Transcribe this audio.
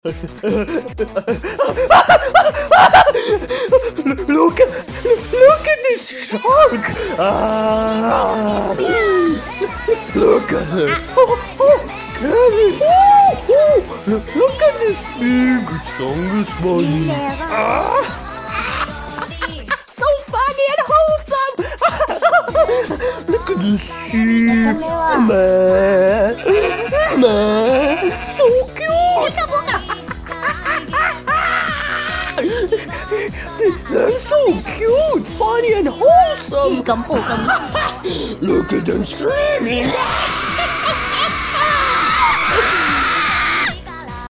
Look at this shark! Ah, look at her! Scary! Look at this big, strongest ดี body! แล้วก็ So funny and wholesome! Look at this sheep! Man! So cute! They're so cute, funny and อี wholesome! กำปูกำ Look at them screaming!